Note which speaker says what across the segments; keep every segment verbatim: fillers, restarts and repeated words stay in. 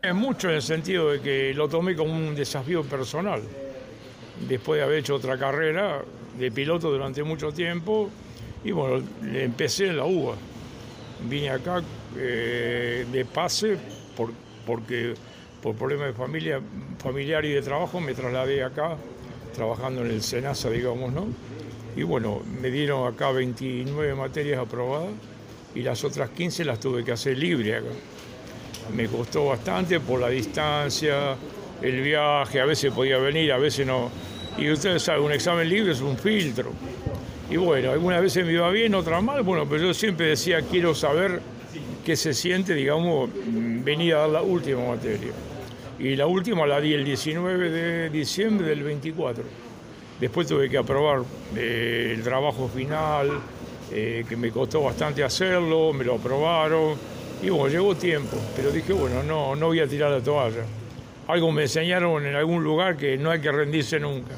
Speaker 1: Es mucho en el sentido de que lo tomé como un desafío personal. Después de haber hecho otra carrera de piloto durante mucho tiempo, y bueno, empecé en la U B A. Vine acá eh, de pase por, porque por problemas de familia, familiar y de trabajo me trasladé acá, trabajando en el SENASA, digamos, ¿no? Y bueno, me dieron acá veintinueve materias aprobadas y las otras quince las tuve que hacer libre acá. Me costó bastante por la distancia, el viaje, a veces podía venir, a veces no. Y ustedes saben, un examen libre es un filtro. Y bueno, algunas veces me iba bien, otras mal, bueno, pero yo siempre decía, quiero saber qué se siente, digamos, venir a dar la última materia. Y la última la di el diecinueve de diciembre del veinticuatro. Después tuve que aprobar eh, el trabajo final, eh, que me costó bastante hacerlo, me lo aprobaron. Y bueno, llegó tiempo, pero dije, bueno, no, no voy a tirar la toalla. Algo me enseñaron en algún lugar que no hay que rendirse nunca.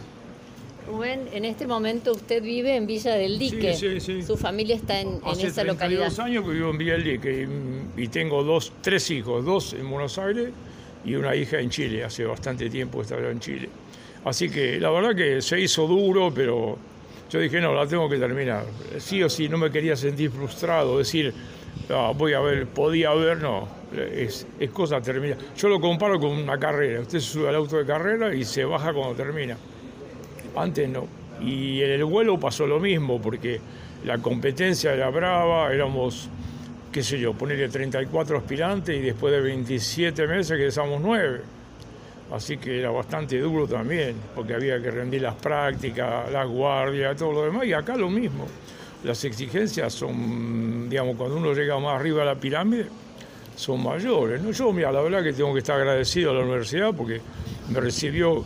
Speaker 2: Rubén, en este momento usted vive en Villa del Dique.
Speaker 1: Sí, sí, sí.
Speaker 2: Su familia está en, en esa localidad. Hace
Speaker 1: treinta y dos años que vivo en Villa del Dique y, y tengo dos, tres hijos, dos en Buenos Aires y una hija en Chile. Hace bastante tiempo que estaba en Chile. Así que la verdad que se hizo duro, pero yo dije, no, la tengo que terminar. Sí o sí, no me quería sentir frustrado, decir, no, voy a ver, podía ver, no, es, es cosa termina. Yo lo comparo con una carrera. Usted se sube al auto de carrera y se baja cuando termina. Antes no. Y en el vuelo pasó lo mismo, porque la competencia era brava, éramos, qué sé yo, ponerle treinta y cuatro aspirantes y después de veintisiete meses quedamos nueve. Así que era bastante duro también, porque había que rendir las prácticas, las guardias, todo lo demás, y acá lo mismo. Las exigencias son, digamos, cuando uno llega más arriba a la pirámide, son mayores, ¿no? Yo, mira, la verdad que tengo que estar agradecido a la universidad porque me recibió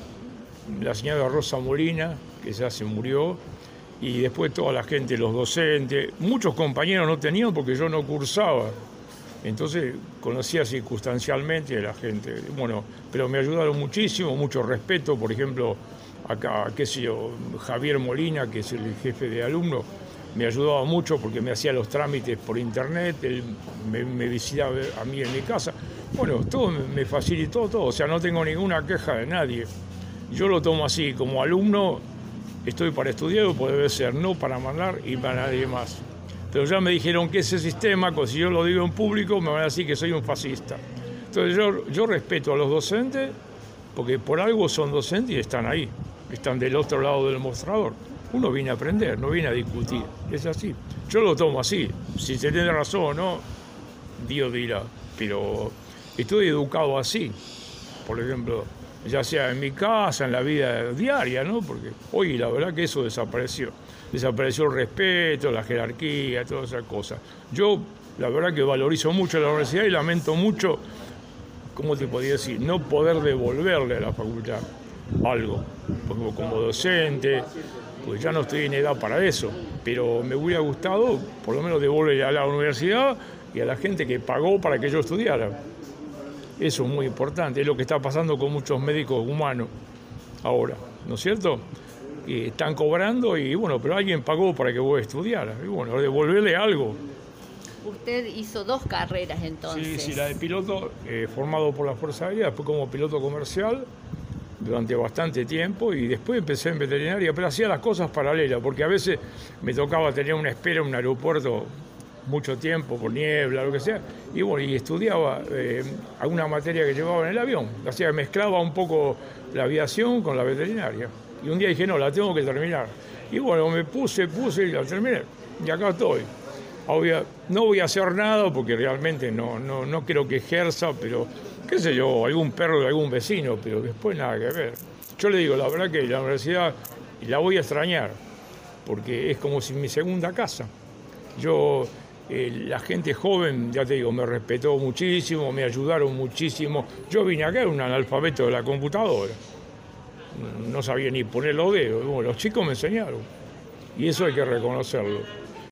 Speaker 1: la señora Rosa Molina, que ya se murió, y después toda la gente, los docentes, muchos compañeros no tenían porque yo no cursaba. Entonces conocía circunstancialmente a la gente, bueno, pero me ayudaron muchísimo, mucho respeto, por ejemplo, acá, qué sé yo, Javier Molina, que es el jefe de alumnos, me ayudaba mucho porque me hacía los trámites por internet, él me, me visitaba a mí en mi casa, bueno, todo me facilitó todo, o sea, no tengo ninguna queja de nadie. Yo lo tomo así, como alumno estoy para estudiar, o puede ser, no para mandar y para nadie más. Pero ya me dijeron que ese sistema, si yo lo digo en público, me van a decir que soy un fascista. Entonces yo, yo respeto a los docentes, porque por algo son docentes y están ahí, están del otro lado del mostrador. Uno viene a aprender, no viene a discutir, es así. Yo lo tomo así, si se tiene razón o no, Dios dirá, pero estoy educado así, por ejemplo, ya sea en mi casa, en la vida diaria, ¿no? Porque hoy la verdad que eso desapareció. Desapareció el respeto, la jerarquía, todas esas cosas. Yo, la verdad que valorizo mucho la universidad y lamento mucho, ¿cómo te podría decir?, no poder devolverle a la facultad algo. Como, como docente, pues ya no estoy en edad para eso, pero me hubiera gustado por lo menos devolverle a la universidad y a la gente que pagó para que yo estudiara. Eso es muy importante, es lo que está pasando con muchos médicos humanos ahora, ¿no es cierto? Que están cobrando y bueno, pero alguien pagó para que vos estudiaras, y bueno, devolverle algo.
Speaker 2: Usted hizo dos carreras entonces.
Speaker 1: Sí, sí, la de piloto, eh, formado por la Fuerza Aérea, después como piloto comercial durante bastante tiempo y después empecé en veterinaria, pero hacía las cosas paralelas, porque a veces me tocaba tener una espera en un aeropuerto mucho tiempo, por niebla, lo que sea, y bueno, y estudiaba eh, alguna materia que llevaba en el avión, o sea, mezclaba un poco la aviación con la veterinaria, y un día dije, no, la tengo que terminar, y bueno, me puse, puse y la terminé, y acá estoy. Obvio, no voy a hacer nada porque realmente no, no, no creo que ejerza, pero qué sé yo, algún perro de algún vecino, pero después nada que ver. Yo le digo, la verdad que la universidad la voy a extrañar, porque es como si mi segunda casa. Yo... Eh, la gente joven, ya te digo, me respetó muchísimo, me ayudaron muchísimo. Yo vine acá, era un analfabeto de la computadora. No sabía ni poner los dedos. Bueno, los chicos me enseñaron. Y eso hay que reconocerlo.